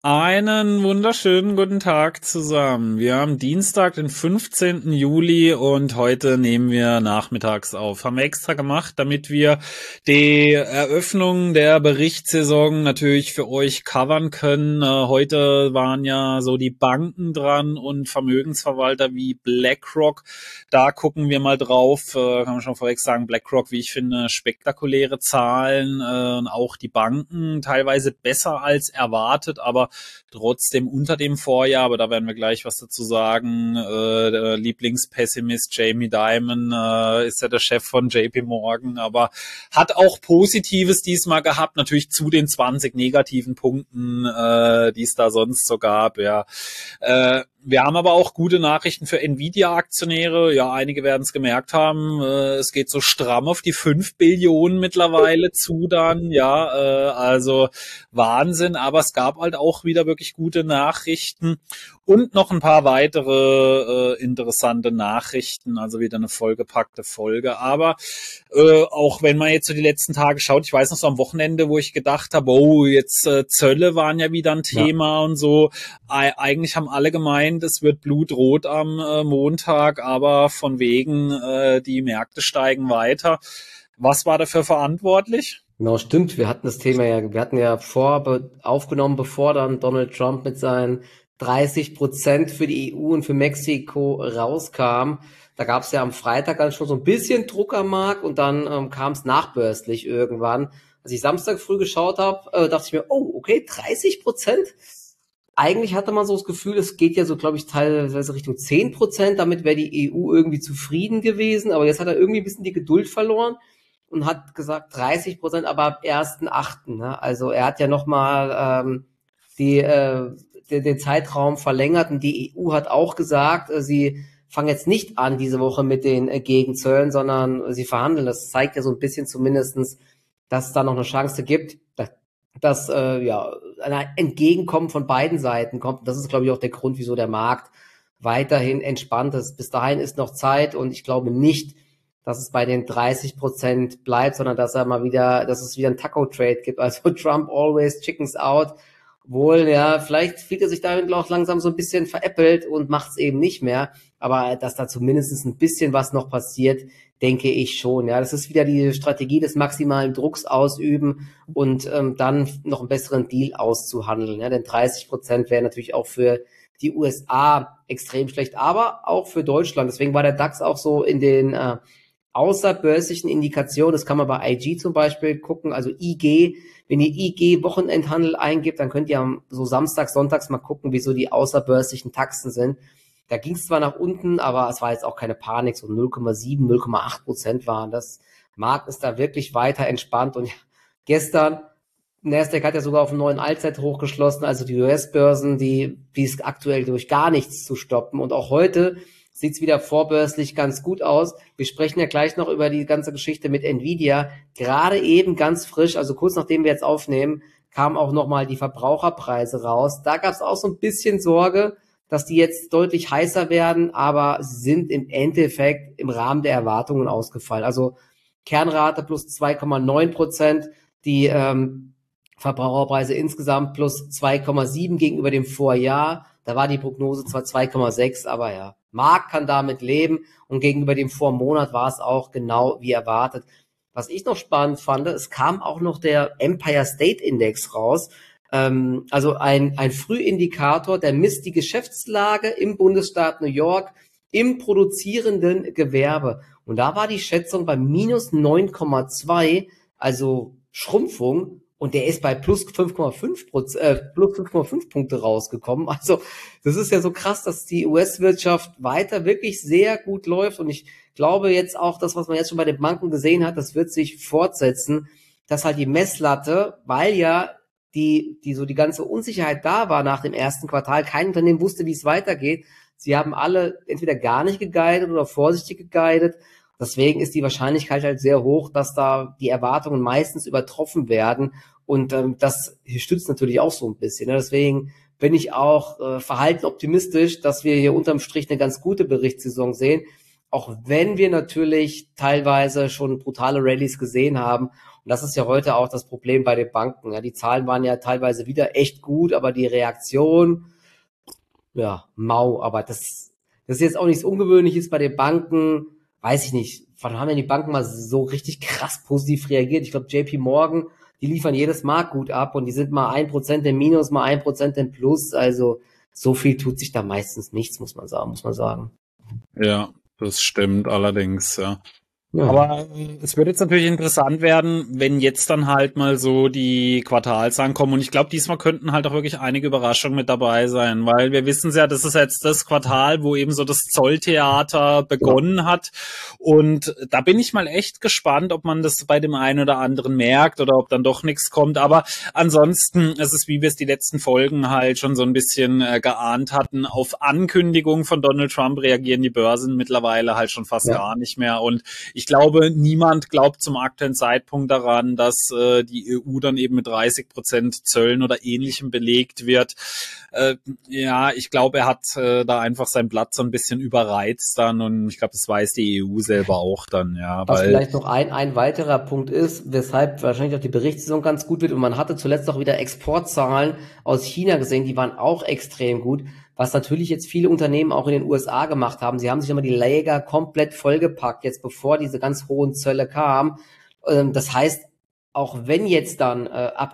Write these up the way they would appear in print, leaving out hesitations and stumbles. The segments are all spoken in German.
Einen wunderschönen guten Tag zusammen. Wir haben Dienstag, den 15. Juli und heute nehmen wir nachmittags auf. Haben wir extra gemacht, damit wir die Eröffnung der Berichtssaison natürlich für euch covern können. Heute waren ja so die Banken dran und Vermögensverwalter wie BlackRock. Da gucken wir mal drauf. Kann man schon vorweg sagen, BlackRock, wie ich finde, spektakuläre Zahlen. Auch die Banken teilweise besser als erwartet, aber trotzdem unter dem Vorjahr, aber da werden wir gleich was dazu sagen. Der Lieblingspessimist Jamie Dimon ist ja der Chef von JP Morgan, aber hat auch Positives diesmal gehabt, natürlich zu den 20 negativen Punkten, die es da sonst so gab. Ja. Wir haben aber auch gute Nachrichten für Nvidia-Aktionäre. Ja, einige werden es gemerkt haben. Es geht so stramm auf die 5 Billionen mittlerweile zu dann. Ja, also Wahnsinn. Aber es gab halt auch wieder wirklich gute Nachrichten und noch ein paar weitere interessante Nachrichten. Also wieder eine vollgepackte Folge. Aber auch wenn man jetzt so die letzten Tage schaut, ich weiß noch so am Wochenende, wo ich gedacht habe, oh, jetzt Zölle waren ja wieder ein Thema und so. Eigentlich haben alle gemeint, es wird blutrot am Montag, aber von wegen die Märkte steigen weiter. Was war dafür verantwortlich? Genau, stimmt. Wir hatten das Thema ja, wir hatten ja aufgenommen, bevor dann Donald Trump mit seinen 30% für die EU und für Mexiko rauskam. Da gab es ja am Freitag dann schon so ein bisschen Druck am Markt und dann kam es nachbörslich irgendwann. Als ich Samstag früh geschaut habe, dachte ich mir, oh, okay, 30%? Eigentlich hatte man so das Gefühl, es geht ja so, glaube ich, teilweise Richtung 10%. Damit wäre die EU irgendwie zufrieden gewesen. Aber jetzt hat er irgendwie ein bisschen die Geduld verloren und hat gesagt 30%, aber ab 1.8. Ne? Also er hat ja nochmal den Zeitraum verlängert und die EU hat auch gesagt, sie fangen jetzt nicht an diese Woche mit den Gegenzöllen, sondern sie verhandeln. Das zeigt ja so ein bisschen zumindestens, dass es da noch eine Chance gibt, dass ein Entgegenkommen von beiden Seiten kommt. Das ist, glaube ich, auch der Grund, wieso der Markt weiterhin entspannt ist. Bis dahin ist noch Zeit und ich glaube nicht, dass es bei den 30% bleibt, sondern dass es wieder ein Taco-Trade gibt. Also Trump always chickens out. Wohl, ja, vielleicht fühlt er sich damit auch langsam so ein bisschen veräppelt und macht es eben nicht mehr. Aber dass da zumindest ein bisschen was noch passiert, denke ich schon. Ja, das ist wieder die Strategie des maximalen Drucks ausüben und dann noch einen besseren Deal auszuhandeln. Ja, denn 30% wäre natürlich auch für die USA extrem schlecht, aber auch für Deutschland. Deswegen war der DAX auch so in den außerbörslichen Indikationen. Das kann man bei IG zum Beispiel gucken, also IG. Wenn ihr IG Wochenendhandel eingibt, dann könnt ihr so samstags, sonntags mal gucken, wie so die außerbörslichen Taxen sind. Da ging es zwar nach unten, aber es war jetzt auch keine Panik, so 0,7, 0,8% waren das. Markt ist da wirklich weiter entspannt und ja, gestern, Nasdaq hat ja sogar auf einen neuen Allzeithoch geschlossen, also die US-Börsen, die ist aktuell durch gar nichts zu stoppen und auch heute sieht's wieder vorbörslich ganz gut aus. Wir sprechen ja gleich noch über die ganze Geschichte mit Nvidia. Gerade eben ganz frisch, also kurz nachdem wir jetzt aufnehmen, kamen auch nochmal die Verbraucherpreise raus. Da gab's auch so ein bisschen Sorge, dass die jetzt deutlich heißer werden, aber sind im Endeffekt im Rahmen der Erwartungen ausgefallen. Also Kernrate plus 2,9%, die Verbraucherpreise insgesamt plus 2,7 gegenüber dem Vorjahr. Da war die Prognose zwar 2,6, aber ja, Markt kann damit leben und gegenüber dem Vormonat war es auch genau wie erwartet. Was ich noch spannend fand, es kam auch noch der Empire State Index raus, also ein Frühindikator, der misst die Geschäftslage im Bundesstaat New York im produzierenden Gewerbe. Und da war die Schätzung bei minus 9,2, also Schrumpfung. Und der ist bei plus 5,5 Punkte rausgekommen. Also das ist ja so krass, dass die US-Wirtschaft weiter wirklich sehr gut läuft. Und ich glaube jetzt auch, das, was man jetzt schon bei den Banken gesehen hat, das wird sich fortsetzen, dass halt die Messlatte, weil ja die ganze Unsicherheit da war nach dem ersten Quartal, kein Unternehmen wusste, wie es weitergeht. Sie haben alle entweder gar nicht geguidet oder vorsichtig geguidet. Deswegen ist die Wahrscheinlichkeit halt sehr hoch, dass da die Erwartungen meistens übertroffen werden. Und das stützt natürlich auch so ein bisschen. Ne? Deswegen bin ich auch verhalten optimistisch, dass wir hier unterm Strich eine ganz gute Berichtssaison sehen. Auch wenn wir natürlich teilweise schon brutale Rallyes gesehen haben. Und das ist ja heute auch das Problem bei den Banken. Ja, die Zahlen waren ja teilweise wieder echt gut, aber die Reaktion, ja, mau. Aber das ist jetzt auch nichts Ungewöhnliches bei den Banken. Weiß ich nicht. Wann haben denn die Banken mal so richtig krass positiv reagiert? Ich glaube, JP Morgan, die liefern jedes Mal gut ab und die sind mal 1% im Minus, mal 1% im Plus. Also so viel tut sich da meistens nichts, muss man sagen. Ja, das stimmt allerdings, ja. Ja. Aber es wird jetzt natürlich interessant werden, wenn jetzt dann halt mal so die Quartalszahlen kommen. Und ich glaube, diesmal könnten halt auch wirklich einige Überraschungen mit dabei sein, weil wir wissen ja, das ist jetzt das Quartal, wo eben so das Zolltheater begonnen hat. Und da bin ich mal echt gespannt, ob man das bei dem einen oder anderen merkt oder ob dann doch nichts kommt. Aber ansonsten, es ist, wie wir es die letzten Folgen halt schon so ein bisschen geahnt hatten, auf Ankündigungen von Donald Trump reagieren die Börsen mittlerweile halt schon fast gar nicht mehr. Und ich glaube, niemand glaubt zum aktuellen Zeitpunkt daran, dass die EU dann eben mit 30% Zöllen oder Ähnlichem belegt wird. Ja, ich glaube, er hat da einfach sein Blatt so ein bisschen überreizt dann und ich glaube, das weiß die EU selber auch dann, ja. Was vielleicht noch ein weiterer Punkt ist, weshalb wahrscheinlich auch die Berichtssaison ganz gut wird und man hatte zuletzt auch wieder Exportzahlen aus China gesehen, die waren auch extrem gut, was natürlich jetzt viele Unternehmen auch in den USA gemacht haben. Sie haben sich immer die Lager komplett vollgepackt, jetzt bevor diese ganz hohen Zölle kamen. Das heißt, auch wenn jetzt dann ab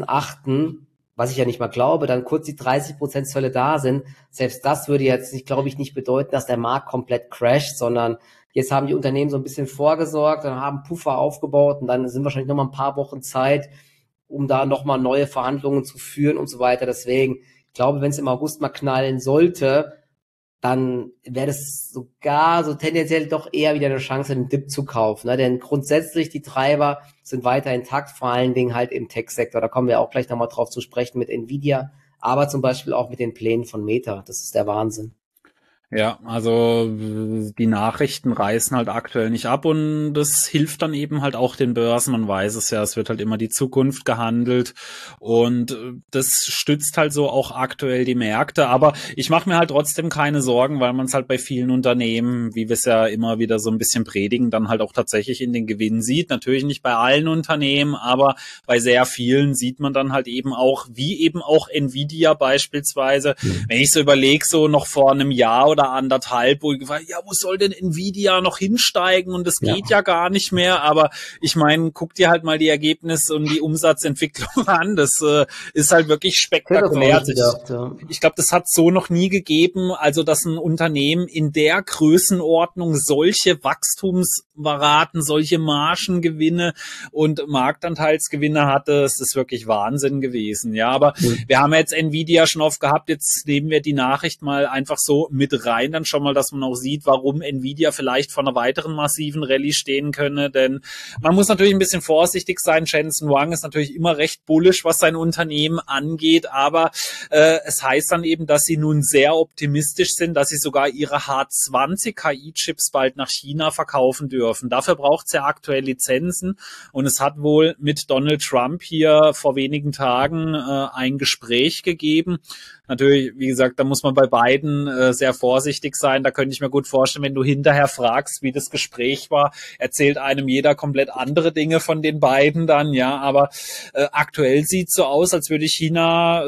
1.8., was ich ja nicht mal glaube, dann kurz die 30% Zölle da sind, selbst das würde jetzt, glaube ich, nicht bedeuten, dass der Markt komplett crasht, sondern jetzt haben die Unternehmen so ein bisschen vorgesorgt, dann haben Puffer aufgebaut und dann sind wahrscheinlich noch mal ein paar Wochen Zeit, um da noch mal neue Verhandlungen zu führen und so weiter. Deswegen, ich glaube, wenn es im August mal knallen sollte, dann wäre das sogar so tendenziell doch eher wieder eine Chance, einen Dip zu kaufen. Ne? Denn grundsätzlich die Treiber sind weiter intakt, vor allen Dingen halt im Tech-Sektor. Da kommen wir auch gleich nochmal drauf zu sprechen mit Nvidia, aber zum Beispiel auch mit den Plänen von Meta. Das ist der Wahnsinn. Ja, also die Nachrichten reißen halt aktuell nicht ab und das hilft dann eben halt auch den Börsen. Man weiß es ja, es wird halt immer die Zukunft gehandelt und das stützt halt so auch aktuell die Märkte. Aber ich mache mir halt trotzdem keine Sorgen, weil man es halt bei vielen Unternehmen, wie wir es ja immer wieder so ein bisschen predigen, dann halt auch tatsächlich in den Gewinn sieht. Natürlich nicht bei allen Unternehmen, aber bei sehr vielen sieht man dann halt eben auch, wie eben auch Nvidia beispielsweise. Wenn ich so überlege, so noch vor einem Jahr oder anderthalb, wo ich gefragt, ja, wo soll denn Nvidia noch hinsteigen und das geht ja gar nicht mehr, aber ich meine, guck dir halt mal die Ergebnisse und die Umsatzentwicklung an, das ist halt wirklich spektakulär. Ich glaube, das hat so noch nie gegeben, also dass ein Unternehmen in der Größenordnung solche Wachstumsraten, solche Margengewinne und Marktanteilsgewinne hatte, das ist wirklich Wahnsinn gewesen, ja, aber wir haben jetzt Nvidia schon oft gehabt, jetzt nehmen wir die Nachricht mal einfach so mit rein, dann schon mal, dass man auch sieht, warum Nvidia vielleicht vor einer weiteren massiven Rallye stehen könne, denn man muss natürlich ein bisschen vorsichtig sein. Jensen Huang ist natürlich immer recht bullish, was sein Unternehmen angeht, aber es heißt dann eben, dass sie nun sehr optimistisch sind, dass sie sogar ihre H20 KI-Chips bald nach China verkaufen dürfen. Dafür braucht es ja aktuell Lizenzen und es hat wohl mit Donald Trump hier vor wenigen Tagen ein Gespräch gegeben. Natürlich, wie gesagt, da muss man bei beiden sehr vorsichtig sein. Da könnte ich mir gut vorstellen, wenn du hinterher fragst, wie das Gespräch war, erzählt einem jeder komplett andere Dinge von den beiden dann, ja. Aber aktuell sieht es so aus, als würde China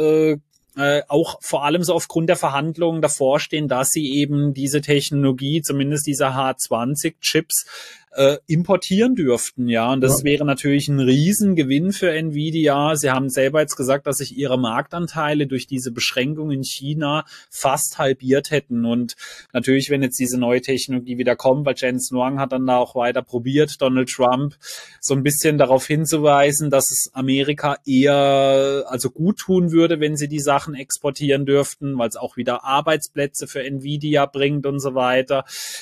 auch vor allem so aufgrund der Verhandlungen davor stehen, dass sie eben diese Technologie, zumindest diese H20-Chips, importieren dürften, ja. Und das wäre natürlich ein Riesengewinn für Nvidia. Sie haben selber jetzt gesagt, dass sich ihre Marktanteile durch diese Beschränkung in China fast halbiert hätten. Und natürlich, wenn jetzt diese neue Technologie wieder kommt, weil Jensen Huang hat dann da auch weiter probiert, Donald Trump so ein bisschen darauf hinzuweisen, dass es Amerika eher also gut tun würde, wenn sie die Sachen exportieren dürften, weil es auch wieder Arbeitsplätze für Nvidia bringt und so weiter.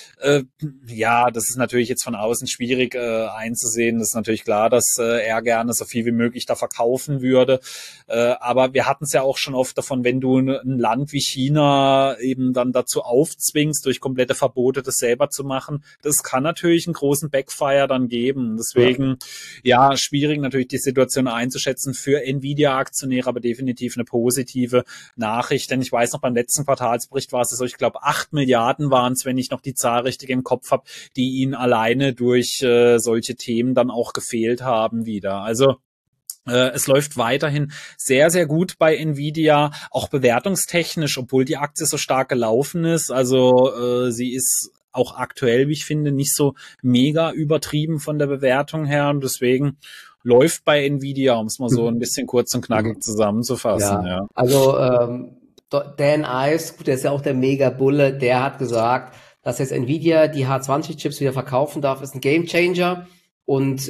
Ja, das ist natürlich jetzt von außen schwierig einzusehen. Das ist natürlich klar, dass er gerne so viel wie möglich da verkaufen würde. Aber wir hatten es ja auch schon oft davon, wenn du ein Land wie China eben dann dazu aufzwingst, durch komplette Verbote das selber zu machen, das kann natürlich einen großen Backfire dann geben. Deswegen, ja, schwierig natürlich die Situation einzuschätzen für Nvidia-Aktionäre, aber definitiv eine positive Nachricht. Denn ich weiß noch, beim letzten Quartalsbericht war es so, ich glaube 8 Milliarden waren es, wenn ich noch die Zahl richtig im Kopf habe, die ihn alleine mir durch solche Themen dann auch gefehlt haben wieder. Also es läuft weiterhin sehr, sehr gut bei Nvidia, auch bewertungstechnisch, obwohl die Aktie so stark gelaufen ist. Also sie ist auch aktuell, wie ich finde, nicht so mega übertrieben von der Bewertung her. Und deswegen läuft bei Nvidia, um es mal so ein bisschen kurz und knackig zusammenzufassen. Ja, also Dan Ives, gut, der ist ja auch der Mega-Bulle, der hat gesagt, dass jetzt Nvidia die H20-Chips wieder verkaufen darf, ist ein Gamechanger. Und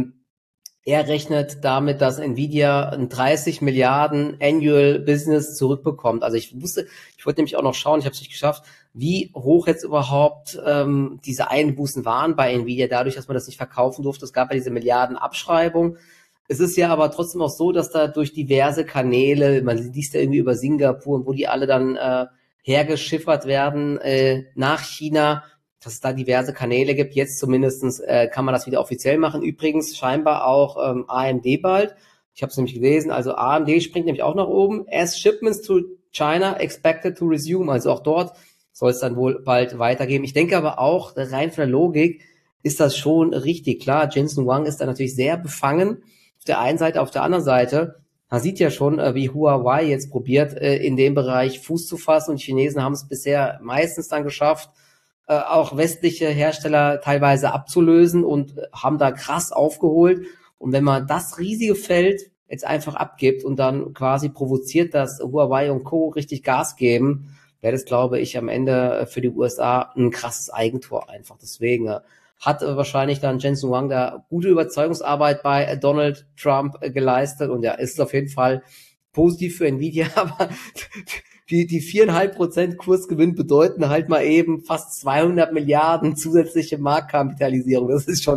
er rechnet damit, dass Nvidia ein 30 Milliarden Annual Business zurückbekommt. Also ich wollte nämlich auch noch schauen, ich habe es nicht geschafft, wie hoch jetzt überhaupt diese Einbußen waren bei Nvidia, dadurch, dass man das nicht verkaufen durfte. Es gab ja diese Milliardenabschreibung. Es ist ja aber trotzdem auch so, dass da durch diverse Kanäle, man liest ja irgendwie über Singapur, wo die alle dann hergeschiffert werden nach China, dass es da diverse Kanäle gibt. Jetzt zumindestens kann man das wieder offiziell machen. Übrigens scheinbar auch AMD bald. Ich habe es nämlich gelesen. Also AMD springt nämlich auch nach oben. As shipments to China expected to resume. Also auch dort soll es dann wohl bald weitergehen. Ich denke aber auch, rein von der Logik ist das schon richtig. Klar, Jensen Huang ist da natürlich sehr befangen. Auf der einen Seite, auf der anderen Seite, man sieht ja schon, wie Huawei jetzt probiert, in dem Bereich Fuß zu fassen. Und die Chinesen haben es bisher meistens dann geschafft, auch westliche Hersteller teilweise abzulösen und haben da krass aufgeholt. Und wenn man das riesige Feld jetzt einfach abgibt und dann quasi provoziert, dass Huawei und Co. richtig Gas geben, wäre das, glaube ich, am Ende für die USA ein krasses Eigentor einfach. Deswegen hat wahrscheinlich dann Jensen Huang da gute Überzeugungsarbeit bei Donald Trump geleistet und ja, ist auf jeden Fall positiv für Nvidia, aber die 4,5% Kursgewinn bedeuten halt mal eben fast 200 Milliarden zusätzliche Marktkapitalisierung. Das ist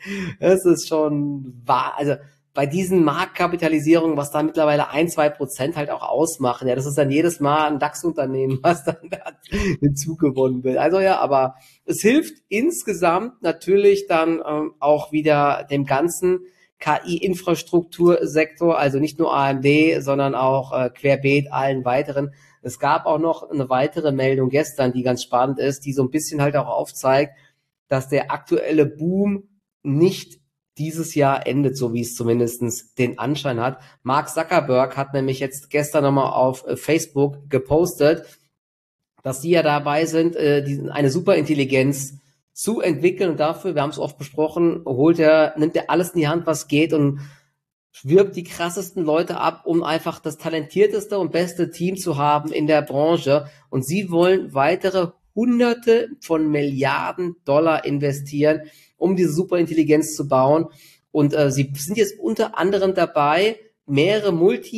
schon wahr. Also bei diesen Marktkapitalisierungen, was da mittlerweile 1-2% halt auch ausmachen, ja, das ist dann jedes Mal ein DAX-Unternehmen, was dann da hinzugewonnen wird. Also ja, aber es hilft insgesamt natürlich dann auch wieder dem ganzen KI-Infrastruktursektor, also nicht nur AMD, sondern auch querbeet allen weiteren. Es gab auch noch eine weitere Meldung gestern, die ganz spannend ist, die so ein bisschen halt auch aufzeigt, dass der aktuelle Boom nicht dieses Jahr endet, so wie es zumindest den Anschein hat. Mark Zuckerberg hat nämlich jetzt gestern nochmal auf Facebook gepostet, dass sie ja dabei sind, eine Superintelligenz zu entwickeln und dafür, wir haben es oft besprochen, nimmt er alles in die Hand, was geht und wirbt die krassesten Leute ab, um einfach das talentierteste und beste Team zu haben in der Branche. Und sie wollen weitere Hunderte von Milliarden Dollar investieren, um diese Superintelligenz zu bauen. Und sie sind jetzt unter anderem dabei, mehrere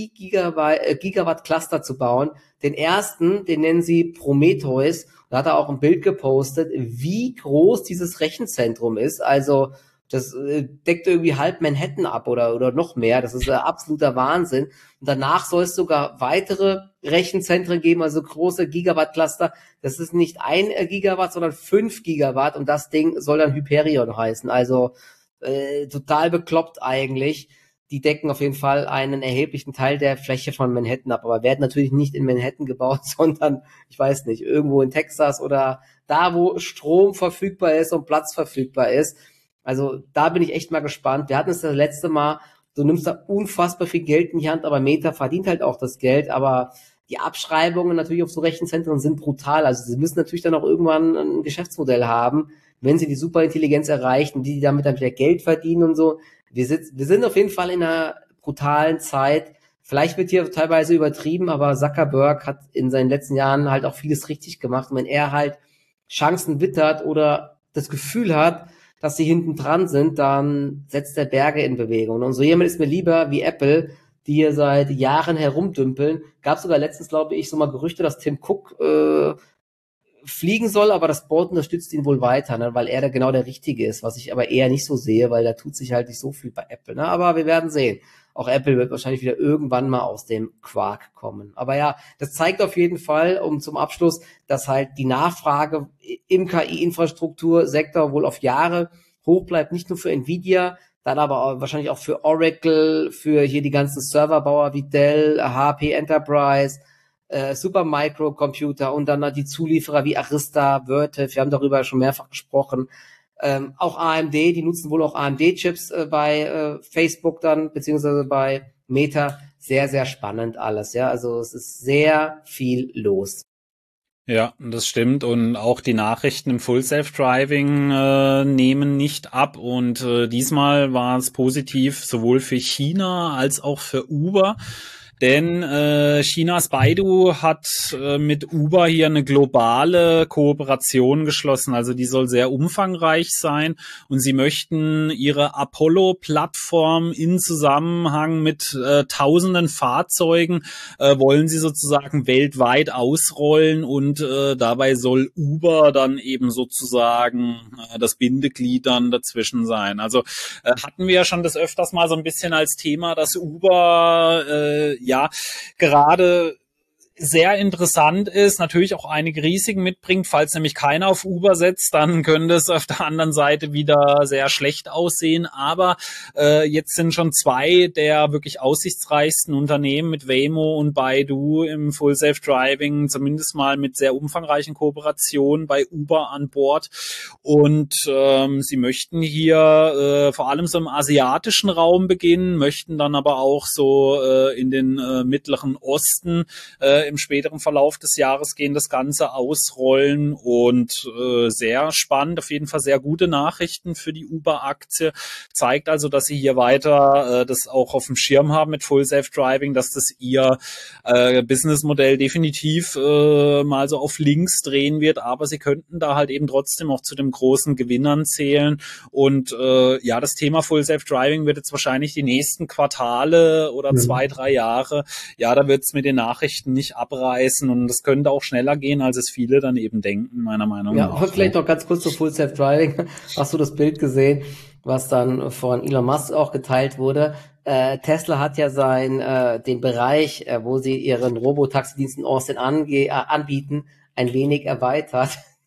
Multi-Gigawatt-Cluster zu bauen. Den ersten, den nennen sie Prometheus. Da hat er auch ein Bild gepostet, wie groß dieses Rechenzentrum ist. Also das deckt irgendwie halb Manhattan ab oder noch mehr. Das ist absoluter Wahnsinn. Und danach soll es sogar weitere Rechenzentren geben, also große Gigawatt-Cluster. Das ist nicht 1 Gigawatt, sondern 5 Gigawatt. Und das Ding soll dann Hyperion heißen. Also total bekloppt eigentlich. Die decken auf jeden Fall einen erheblichen Teil der Fläche von Manhattan ab, aber werden natürlich nicht in Manhattan gebaut, sondern, ich weiß nicht, irgendwo in Texas oder da, wo Strom verfügbar ist und Platz verfügbar ist. Also da bin ich echt mal gespannt. Wir hatten es das letzte Mal, du nimmst da unfassbar viel Geld in die Hand, aber Meta verdient halt auch das Geld, aber die Abschreibungen natürlich auf so Rechenzentren sind brutal. Also sie müssen natürlich dann auch irgendwann ein Geschäftsmodell haben, wenn sie die Superintelligenz erreichen, die damit dann wieder Geld verdienen und so. Wir sind auf jeden Fall in einer brutalen Zeit. Vielleicht wird hier teilweise übertrieben, aber Zuckerberg hat in seinen letzten Jahren halt auch vieles richtig gemacht. Und wenn er halt Chancen wittert oder das Gefühl hat, dass sie hinten dran sind, dann setzt er Berge in Bewegung. Und so jemand ist mir lieber wie Apple, die hier seit Jahren herumdümpeln. Gab sogar letztens, glaube ich, so mal Gerüchte, dass Tim Cook fliegen soll, aber das Board unterstützt ihn wohl weiter, ne, weil er da genau der Richtige ist, was ich aber eher nicht so sehe, weil da tut sich halt nicht so viel bei Apple. Ne? Aber wir werden sehen. Auch Apple wird wahrscheinlich wieder irgendwann mal aus dem Quark kommen. Aber ja, das zeigt auf jeden Fall, zum Abschluss, dass halt die Nachfrage im KI-Infrastruktursektor wohl auf Jahre hoch bleibt, nicht nur für Nvidia, dann aber wahrscheinlich auch für Oracle, für hier die ganzen Serverbauer wie Dell, HP Enterprise, Supermicro Computer und dann die Zulieferer wie Arista, Vertiv, wir haben darüber schon mehrfach gesprochen. Auch AMD, die nutzen wohl auch AMD-Chips bei Facebook dann, beziehungsweise bei Meta. Sehr, sehr spannend alles, ja. Also es ist sehr viel los. Ja, das stimmt. Und auch die Nachrichten im Full Self-Driving nehmen nicht ab. Und diesmal war es positiv sowohl für China als auch für Uber. Denn Chinas Baidu hat mit Uber hier eine globale Kooperation geschlossen. Also die soll sehr umfangreich sein. Und sie möchten ihre Apollo-Plattform in Zusammenhang mit tausenden Fahrzeugen wollen sie sozusagen weltweit ausrollen. Und dabei soll Uber dann eben sozusagen das Bindeglied dann dazwischen sein. Also hatten wir ja schon das öfters mal so ein bisschen als Thema, dass Uber ja gerade sehr interessant ist, natürlich auch einige Risiken mitbringt. Falls nämlich keiner auf Uber setzt, dann könnte es auf der anderen Seite wieder sehr schlecht aussehen. Aber jetzt sind schon zwei der wirklich aussichtsreichsten Unternehmen mit Waymo und Baidu im Full Self Driving, zumindest mal mit sehr umfangreichen Kooperationen bei Uber an Bord. Und sie möchten hier vor allem so im asiatischen Raum beginnen, möchten dann aber auch so in den Mittleren Osten im späteren Verlauf des Jahres gehen, das Ganze ausrollen und sehr spannend, auf jeden Fall sehr gute Nachrichten für die Uber-Aktie. Zeigt also, dass sie hier weiter das auch auf dem Schirm haben mit Full Self-Driving, dass das ihr Businessmodell definitiv mal so auf links drehen wird, aber sie könnten da halt eben trotzdem auch zu den großen Gewinnern zählen und ja, das Thema Full Self-Driving wird jetzt wahrscheinlich die nächsten Quartale oder 2-3 Jahre, ja, da wird es mit den Nachrichten nicht abreißen und es könnte auch schneller gehen, als es viele dann eben denken, meiner Meinung nach. Ja, vielleicht noch ganz kurz zu Full Self-Driving. Hast du das Bild gesehen, was dann von Elon Musk auch geteilt wurde? Tesla hat ja den Bereich, wo sie ihren Robotaxi-Dienst in Austin anbieten, ein wenig erweitert.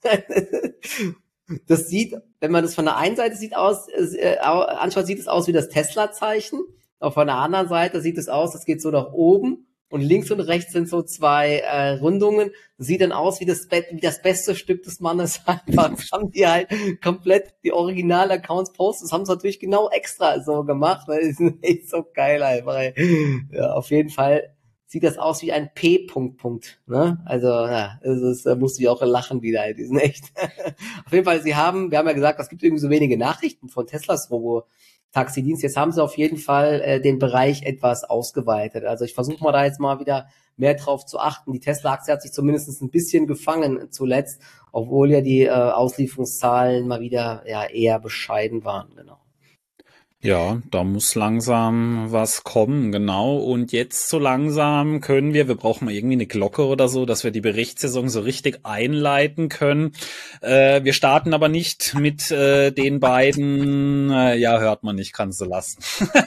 Das sieht, wenn man das von der einen Seite anschaut, sieht es aus wie das Tesla-Zeichen. Auch von der anderen Seite sieht es aus, das geht so nach oben. Und links und rechts sind so zwei Rundungen. Sieht dann aus wie das beste Stück des Mannes. Einfach haben die halt komplett die Original-Accounts postet. Das haben sie natürlich genau extra so gemacht. Weil die sind echt so geil einfach. Ja, auf jeden Fall sieht das aus wie ein P. Ne? Also ja, da musste ich auch lachen wieder. Die sind echt. Auf jeden Fall, wir haben ja gesagt, es gibt irgendwie so wenige Nachrichten von Teslas Robo-Taxidienst. Jetzt haben sie auf jeden Fall den Bereich etwas ausgeweitet. Also ich versuche mal da jetzt mal wieder mehr drauf zu achten. Die Tesla-Aktie hat sich zumindest ein bisschen gefangen zuletzt, obwohl ja die Auslieferungszahlen mal wieder ja eher bescheiden waren. Genau. Ja, da muss langsam was kommen, genau. Und jetzt so langsam wir brauchen mal irgendwie eine Glocke oder so, dass wir die Berichtssaison so richtig einleiten können. Wir starten aber nicht mit den beiden, ja, hört man nicht, kannst du lassen.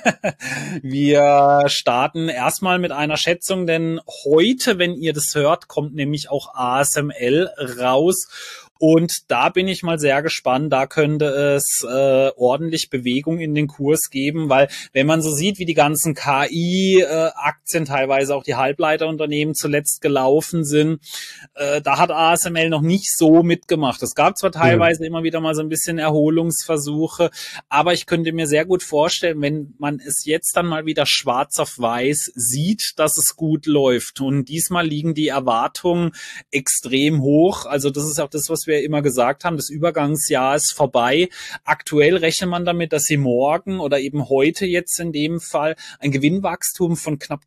Wir starten erstmal mit einer Schätzung, denn heute, wenn ihr das hört, kommt nämlich auch ASML raus. Und da bin ich mal sehr gespannt, da könnte es ordentlich Bewegung in den Kurs geben, weil wenn man so sieht, wie die ganzen KI-Aktien, teilweise auch die Halbleiterunternehmen zuletzt gelaufen sind, da hat ASML noch nicht so mitgemacht. Es gab zwar teilweise immer wieder mal so ein bisschen Erholungsversuche, aber ich könnte mir sehr gut vorstellen, wenn man es jetzt dann mal wieder schwarz auf weiß sieht, dass es gut läuft. Und diesmal liegen die Erwartungen extrem hoch. Also das ist auch das, was wir immer gesagt haben, das Übergangsjahr ist vorbei. Aktuell rechnet man damit, dass sie morgen oder eben heute jetzt in dem Fall ein Gewinnwachstum von knapp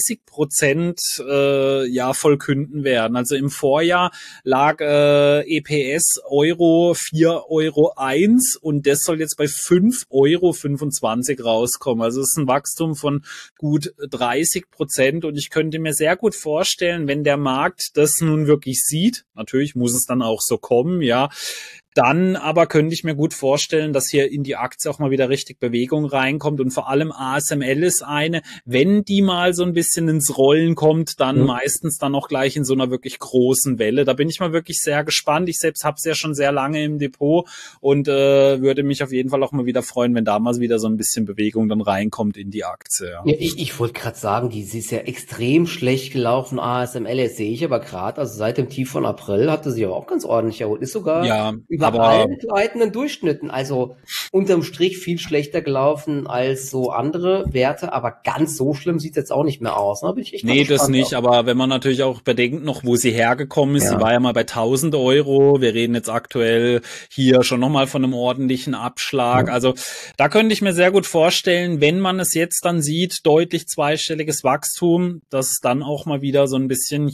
30% ja vollkünden werden. Also im Vorjahr lag EPS Euro 4,01 € und das soll jetzt bei 5,25 € rauskommen. Also es ist ein Wachstum von gut 30% und ich könnte mir sehr gut vorstellen, wenn der Markt das nun wirklich sieht, natürlich muss es dann auch so kommen, ja, dann aber könnte ich mir gut vorstellen, dass hier in die Aktie auch mal wieder richtig Bewegung reinkommt und vor allem ASML ist wenn die mal so ein bisschen ins Rollen kommt, dann meistens dann auch gleich in so einer wirklich großen Welle. Da bin ich mal wirklich sehr gespannt. Ich selbst habe es ja schon sehr lange im Depot und würde mich auf jeden Fall auch mal wieder freuen, wenn da mal wieder so ein bisschen Bewegung dann reinkommt in die Aktie. Ja, ja ich wollte gerade sagen, sie ist ja extrem schlecht gelaufen, ASML. Jetzt sehe ich aber gerade, also seit dem Tief von April hatte sie aber auch ganz ordentlich erholt. Ist sogar über nach Aber allen gleitenden Durchschnitten, also unterm Strich viel schlechter gelaufen als so andere Werte, aber ganz so schlimm sieht es jetzt auch nicht mehr aus. Da bin ich echt mal nee, das gespannt nicht, auf. aber wenn man natürlich auch bedenkt noch, wo sie hergekommen ist, sie Ja. war ja mal bei 1.000 Euro, wir reden jetzt aktuell hier schon nochmal von einem ordentlichen Abschlag, Ja. also da könnte ich mir sehr gut vorstellen, wenn man es jetzt dann sieht, deutlich zweistelliges Wachstum, dass dann auch mal wieder so ein bisschen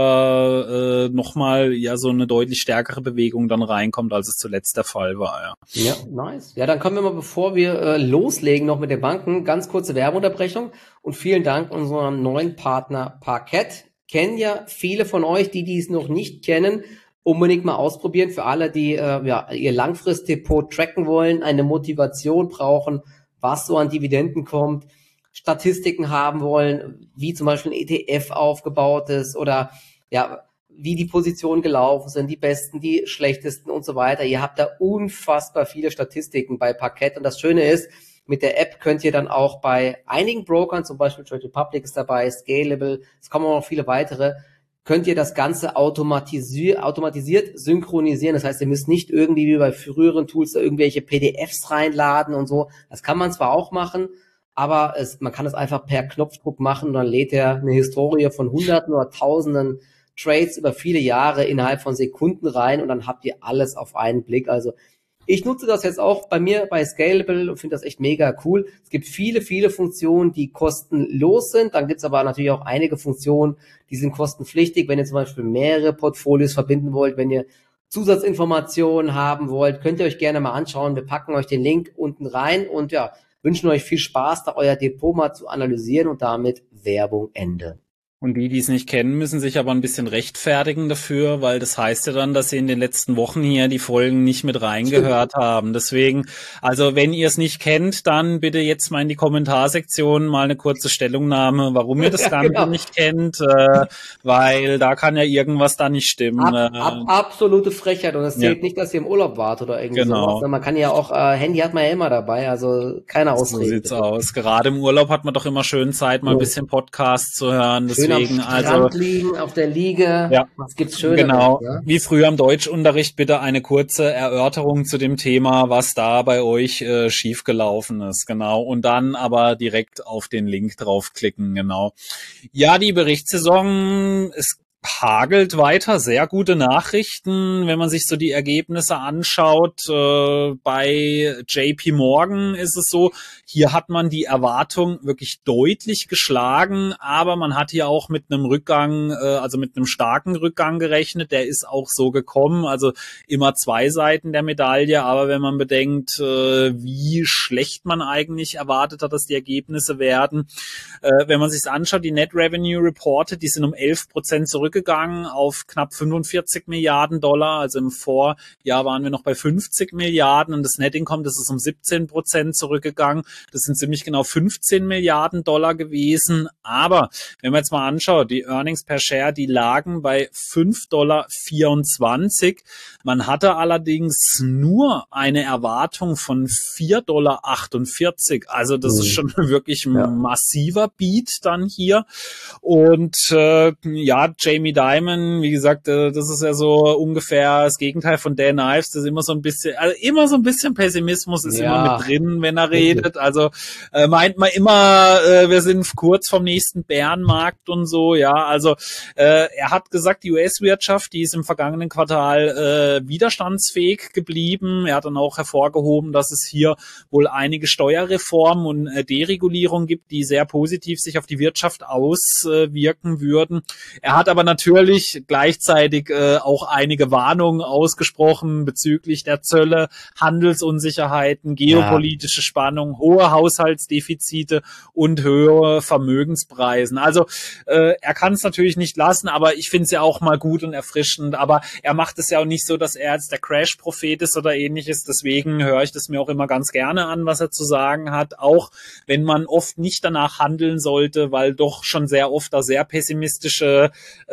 hier nochmal ja so eine deutlich stärkere Bewegung dann reinkommt, als es zuletzt der Fall war, ja. Ja, nice. Ja, dann kommen wir mal, bevor wir loslegen noch mit den Banken, ganz kurze Werbeunterbrechung und vielen Dank unserem neuen Partner Parkett. Kennen ja viele von euch, die es noch nicht kennen, unbedingt mal ausprobieren. Für alle, die ja ihr Langfristdepot tracken wollen, eine Motivation brauchen, was so an Dividenden kommt, Statistiken haben wollen, wie zum Beispiel ein ETF aufgebaut ist oder ja, wie die Positionen gelaufen sind, die besten, die schlechtesten und so weiter. Ihr habt da unfassbar viele Statistiken bei Parkett und das Schöne ist, mit der App könnt ihr dann auch bei einigen Brokern, zum Beispiel Trade Republic ist dabei, Scalable, es kommen auch noch viele weitere, könnt ihr das Ganze automatisiert synchronisieren. Das heißt, ihr müsst nicht irgendwie wie bei früheren Tools da irgendwelche PDFs reinladen und so. Das kann man zwar auch machen, aber man kann es einfach per Knopfdruck machen und dann lädt er eine Historie von Hunderten oder Tausenden Trades über viele Jahre innerhalb von Sekunden rein und dann habt ihr alles auf einen Blick. Also ich nutze das jetzt auch bei mir bei Scalable und finde das echt mega cool. Es gibt viele, viele Funktionen, die kostenlos sind. Dann gibt es aber natürlich auch einige Funktionen, die sind kostenpflichtig. Wenn ihr zum Beispiel mehrere Portfolios verbinden wollt, wenn ihr Zusatzinformationen haben wollt, könnt ihr euch gerne mal anschauen. Wir packen euch den Link unten rein und ja, wünschen euch viel Spaß, da euer Depot mal zu analysieren und damit Werbung Ende. Und die es nicht kennen, müssen sich aber ein bisschen rechtfertigen dafür, weil das heißt ja dann, dass sie in den letzten Wochen hier die Folgen nicht mit reingehört haben. Deswegen, also wenn ihr es nicht kennt, dann bitte jetzt mal in die Kommentarsektion mal eine kurze Stellungnahme, warum ihr das Ja, Ganze genau. nicht kennt, weil da kann ja irgendwas da nicht stimmen. Absolute Frechheit und es Ja, zählt nicht, dass ihr im Urlaub wart oder irgendwie sowas. genau. Man kann ja auch, Handy hat man ja immer dabei, also keine So Ausreden, sieht's bitte. aus. Gerade im Urlaub hat man doch immer schön Zeit, mal ein Ja. bisschen Podcast zu hören. Schön am Deswegen, also, Strand liegen, auf der Liege. ja. Was gibt's Schöneres, Genau, ne? wie früher im Deutschunterricht bitte eine kurze Erörterung zu dem Thema, was da bei euch schiefgelaufen ist, genau. Und dann aber direkt auf den Link draufklicken, genau. Ja, die Berichtssaison, es hagelt weiter, sehr gute Nachrichten, wenn man sich so die Ergebnisse anschaut. Bei JP Morgan ist es so, hier hat man die Erwartung wirklich deutlich geschlagen, aber man hat hier auch mit einem Rückgang, also mit einem starken Rückgang gerechnet, der ist auch so gekommen, also immer zwei Seiten der Medaille, aber wenn man bedenkt, wie schlecht man eigentlich erwartet hat, dass die Ergebnisse werden, wenn man sich anschaut, die Net Revenue Reported, die sind um 11% zurückgegangen auf knapp 45 Milliarden Dollar. Also im Vorjahr waren wir noch bei 50 Milliarden und das Net Income, das ist um 17% zurückgegangen. Das sind ziemlich genau 15 Milliarden Dollar gewesen. Aber wenn man jetzt mal anschaut, die Earnings per Share, die lagen bei 5,24 $. Man hatte allerdings nur eine Erwartung von 4,48 $. Also das ist schon wirklich ein massiver Beat dann hier. Und ja, Jamie Dimon, wie gesagt, das ist ja so ungefähr das Gegenteil von Dan Ives. Das ist immer so ein bisschen, also immer so ein bisschen Pessimismus ist immer mit drin, wenn er redet. Also meint man immer, wir sind kurz vom nächsten Bärenmarkt und so. Ja, also er hat gesagt, die US-Wirtschaft, die ist im vergangenen Quartal widerstandsfähig geblieben. Er hat dann auch hervorgehoben, dass es hier wohl einige Steuerreformen und Deregulierung gibt, die sehr positiv sich auf die Wirtschaft auswirken würden. Er hat aber natürlich gleichzeitig auch einige Warnungen ausgesprochen bezüglich der Zölle, Handelsunsicherheiten, geopolitische Spannung, hohe Haushaltsdefizite und höhere Vermögenspreisen. Also er kann es natürlich nicht lassen, aber ich finde es ja auch mal gut und erfrischend. Aber er macht es ja auch nicht so, dass er jetzt der Crash-Prophet ist oder ähnliches. Deswegen höre ich das mir auch immer ganz gerne an, was er zu sagen hat. Auch wenn man oft nicht danach handeln sollte, weil doch schon sehr oft da sehr pessimistische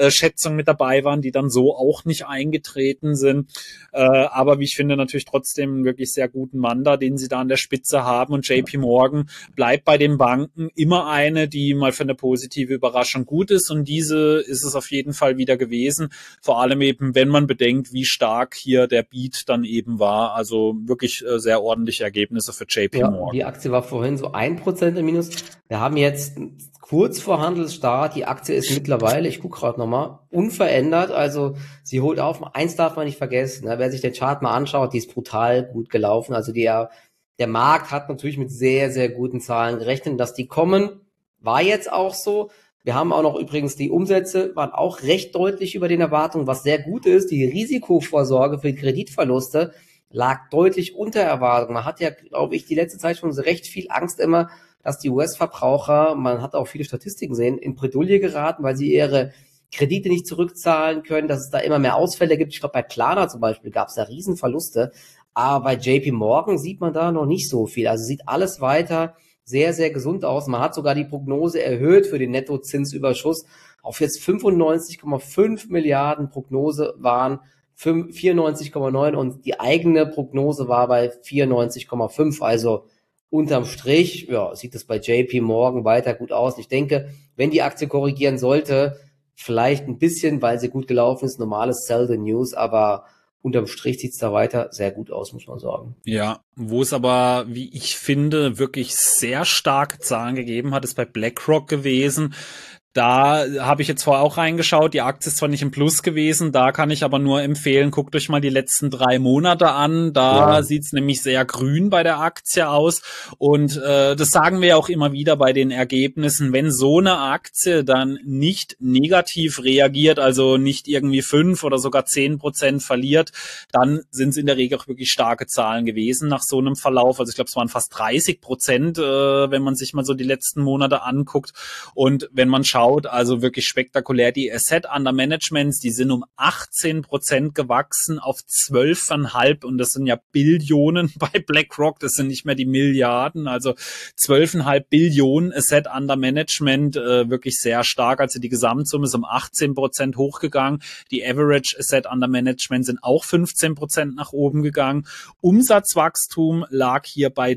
Schätzungen mit dabei waren, die dann so auch nicht eingetreten sind. Aber wie ich finde, natürlich trotzdem einen wirklich sehr guten Mann da, den sie da an der Spitze haben. Und JP Morgan bleibt bei den Banken immer eine, die mal für eine positive Überraschung gut ist. Und diese ist es auf jeden Fall wieder gewesen. Vor allem eben, wenn man bedenkt, wie stark hier der Beat dann eben war. Also wirklich sehr ordentliche Ergebnisse für JP Morgan. Die Aktie war vorhin so 1% im Minus. Wir haben jetzt kurz vor Handelsstart. Die Aktie ist mittlerweile, ich gucke gerade nochmal, unverändert. Also sie holt auf. Eins darf man nicht vergessen. Ne? Wer sich den Chart mal anschaut, die ist brutal gut gelaufen. Also der Markt hat natürlich mit sehr, sehr guten Zahlen gerechnet. Dass die kommen, war jetzt auch so. Wir haben auch noch übrigens die Umsätze, waren auch recht deutlich über den Erwartungen, was sehr gut ist. Die Risikovorsorge für die Kreditverluste lag deutlich unter Erwartung. Man hat ja, glaube ich, die letzte Zeit schon so recht viel Angst immer, dass die US-Verbraucher, man hat auch viele Statistiken gesehen, in Bredouille geraten, weil sie ihre Kredite nicht zurückzahlen können, dass es da immer mehr Ausfälle gibt. Ich glaube, bei Klarna zum Beispiel gab es da Riesenverluste. Aber bei JP Morgan sieht man da noch nicht so viel. Also sieht alles weiter sehr, sehr gesund aus. Man hat sogar die Prognose erhöht für den Nettozinsüberschuss auf jetzt 95,5 Milliarden. Prognose waren 94,9 und die eigene Prognose war bei 94,5. Also unterm Strich, ja, sieht es bei JP Morgan weiter gut aus. Ich denke, wenn die Aktie korrigieren sollte, vielleicht ein bisschen, weil sie gut gelaufen ist, normales Sell the News, aber unterm Strich sieht's da weiter sehr gut aus, muss man sagen. Ja, wo es aber, wie ich finde, wirklich sehr starke Zahlen gegeben hat, ist bei BlackRock gewesen. Da habe ich jetzt vorher auch reingeschaut. Die Aktie ist zwar nicht im Plus gewesen, da kann ich aber nur empfehlen, guckt euch mal die letzten 3 Monate an. Da sieht's nämlich sehr grün bei der Aktie aus. Und das sagen wir auch immer wieder bei den Ergebnissen. Wenn so eine Aktie dann nicht negativ reagiert, also nicht irgendwie 5 oder sogar 10% verliert, dann sind es in der Regel auch wirklich starke Zahlen gewesen nach so einem Verlauf. Also ich glaube, es waren fast 30%, wenn man sich mal so die letzten Monate anguckt. Und wenn man schaut, also wirklich spektakulär. Die Asset Under Managements, die sind um 18% gewachsen auf 12,5 und das sind ja Billionen bei BlackRock, das sind nicht mehr die Milliarden, also 12,5 Billionen Asset Under Management, wirklich sehr stark. Also die Gesamtsumme ist um 18% hochgegangen. Die Average Asset Under Management sind auch 15% nach oben gegangen. Umsatzwachstum lag hier bei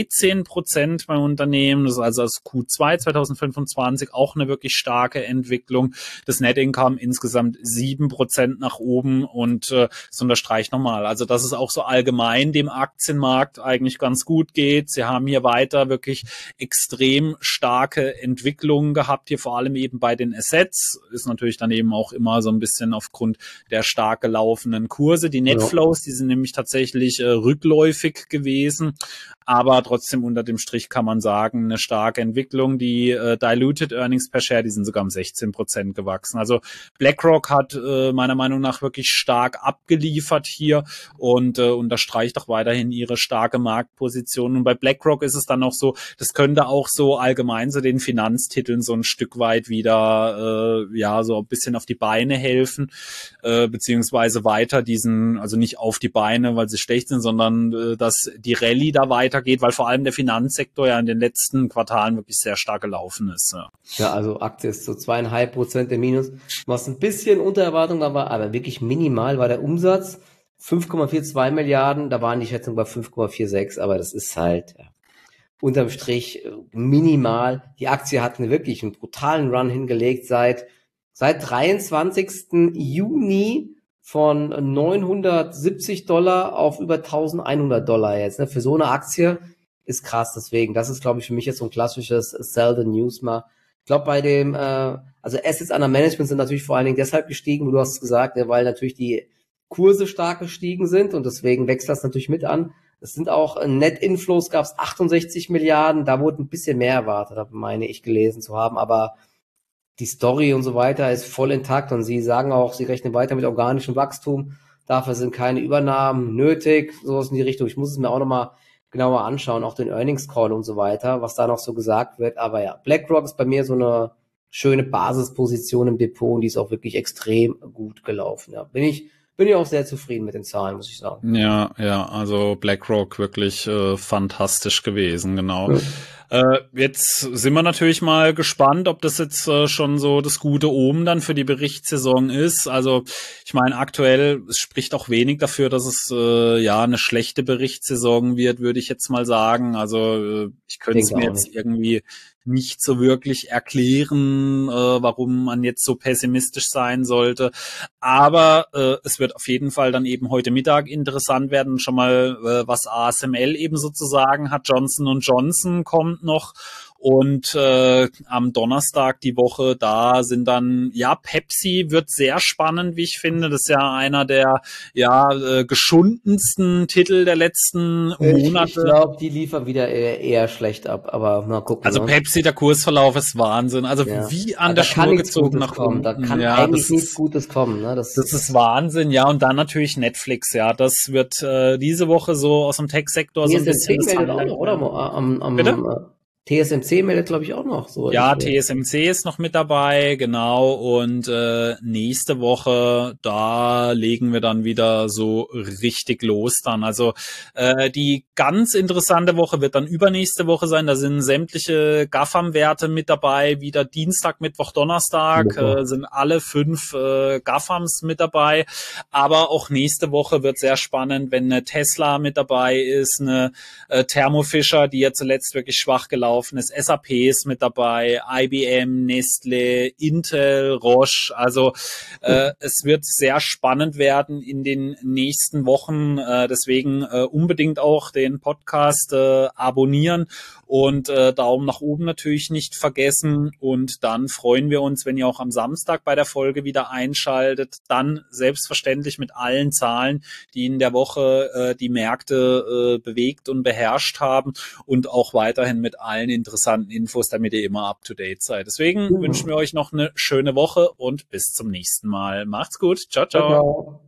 13% beim Unternehmen. Das ist also das Q2 2025 auch eine wirklich starke Entwicklung. Das Net Income insgesamt 7% nach oben und das unterstreicht nochmal. Also dass es auch so allgemein dem Aktienmarkt eigentlich ganz gut geht. Sie haben hier weiter wirklich extrem starke Entwicklungen gehabt, hier vor allem eben bei den Assets. Ist natürlich dann eben auch immer so ein bisschen aufgrund der stark gelaufenen Kurse. Die Netflows, die sind nämlich tatsächlich rückläufig gewesen, aber trotzdem unter dem Strich kann man sagen, eine starke Entwicklung. Die Diluted Earnings per Share, die sind sogar um 16% gewachsen. Also BlackRock hat meiner Meinung nach wirklich stark abgeliefert hier und unterstreicht auch weiterhin ihre starke Marktposition. Und bei BlackRock ist es dann auch so, das könnte auch so allgemein so den Finanztiteln so ein Stück weit wieder so ein bisschen auf die Beine helfen, beziehungsweise weiter diesen, also nicht auf die Beine, weil sie schlecht sind, sondern dass die Rallye da weitergeht, weil vor allem der Finanzsektor ja in den letzten Quartalen wirklich sehr stark gelaufen ist. Ja, also Aktie ist so 2,5% im Minus, was ein bisschen unter Erwartung war, aber wirklich minimal war der Umsatz. 5,42 Milliarden, da waren die Schätzungen bei 5,46, aber das ist halt unterm Strich minimal. Die Aktie hat wirklich einen brutalen Run hingelegt seit 23. Juni von $970 auf über $1.100 jetzt. Ne? Für so eine Aktie ist krass, deswegen. Das ist, glaube ich, für mich jetzt so ein klassisches Sell the News mal. Ich glaube, bei dem, also Assets under Management sind natürlich vor allen Dingen deshalb gestiegen, wie du hast gesagt, ne, weil natürlich die Kurse stark gestiegen sind und deswegen wächst das natürlich mit an. Es sind auch Net-Inflows, gab es 68 Milliarden, da wurde ein bisschen mehr erwartet, meine ich gelesen zu haben, aber die Story und so weiter ist voll intakt und sie sagen auch, sie rechnen weiter mit organischem Wachstum, dafür sind keine Übernahmen nötig, sowas in die Richtung. Ich muss es mir auch nochmal genauer anschauen, auch den Earnings Call und so weiter, was da noch so gesagt wird, aber ja, BlackRock ist bei mir so eine schöne Basisposition im Depot und die ist auch wirklich extrem gut gelaufen, ja. Bin ich auch sehr zufrieden mit den Zahlen, muss ich sagen. Ja, also BlackRock wirklich fantastisch gewesen, genau. Ja. Jetzt sind wir natürlich mal gespannt, ob das jetzt schon so das gute Omen dann für die Berichtssaison ist. Also ich meine, aktuell, es spricht auch wenig dafür, dass es ja eine schlechte Berichtssaison wird, würde ich jetzt mal sagen. Also ich könnte es mir jetzt irgendwie nicht so wirklich erklären, warum man jetzt so pessimistisch sein sollte. Aber es wird auf jeden Fall dann eben heute Mittag interessant werden, schon mal was ASML eben sozusagen hat. Johnson & Johnson kommt noch. Und am Donnerstag die Woche, da sind dann, ja, Pepsi wird sehr spannend, wie ich finde. Das ist ja einer der geschundensten Titel der letzten Monate. Ich glaube, die liefern wieder eher schlecht ab, aber mal gucken. Also Pepsi, der Kursverlauf ist Wahnsinn. Also wie an der Schnur gezogen nach unten. Da kann eigentlich nichts Gutes kommen. Ne? Das ist Wahnsinn, ja. Und dann natürlich Netflix, ja. Das wird diese Woche so aus dem Tech-Sektor so ein bisschen das Highlight. Oder? TSMC meldet, glaube ich, auch noch. So ja, TSMC ist noch mit dabei, genau. Und nächste Woche, da legen wir dann wieder so richtig los dann. Also die ganz interessante Woche wird dann übernächste Woche sein. Da sind sämtliche GAFAM-Werte mit dabei. Wieder Dienstag, Mittwoch, Donnerstag sind alle 5 GAFAMs mit dabei. Aber auch nächste Woche wird sehr spannend, wenn eine Tesla mit dabei ist, eine Thermo Fisher, die ja zuletzt wirklich schwach gelaufen ist, SAP ist mit dabei, IBM, Nestle, Intel, Roche. Also es wird sehr spannend werden in den nächsten Wochen. Deswegen unbedingt auch den Podcast abonnieren und Daumen nach oben natürlich nicht vergessen. Und dann freuen wir uns, wenn ihr auch am Samstag bei der Folge wieder einschaltet. Dann selbstverständlich mit allen Zahlen, die in der Woche die Märkte bewegt und beherrscht haben und auch weiterhin mit allen interessanten Infos, damit ihr immer up to date seid. Deswegen wünschen wir euch noch eine schöne Woche und bis zum nächsten Mal. Macht's gut. Ciao, ciao.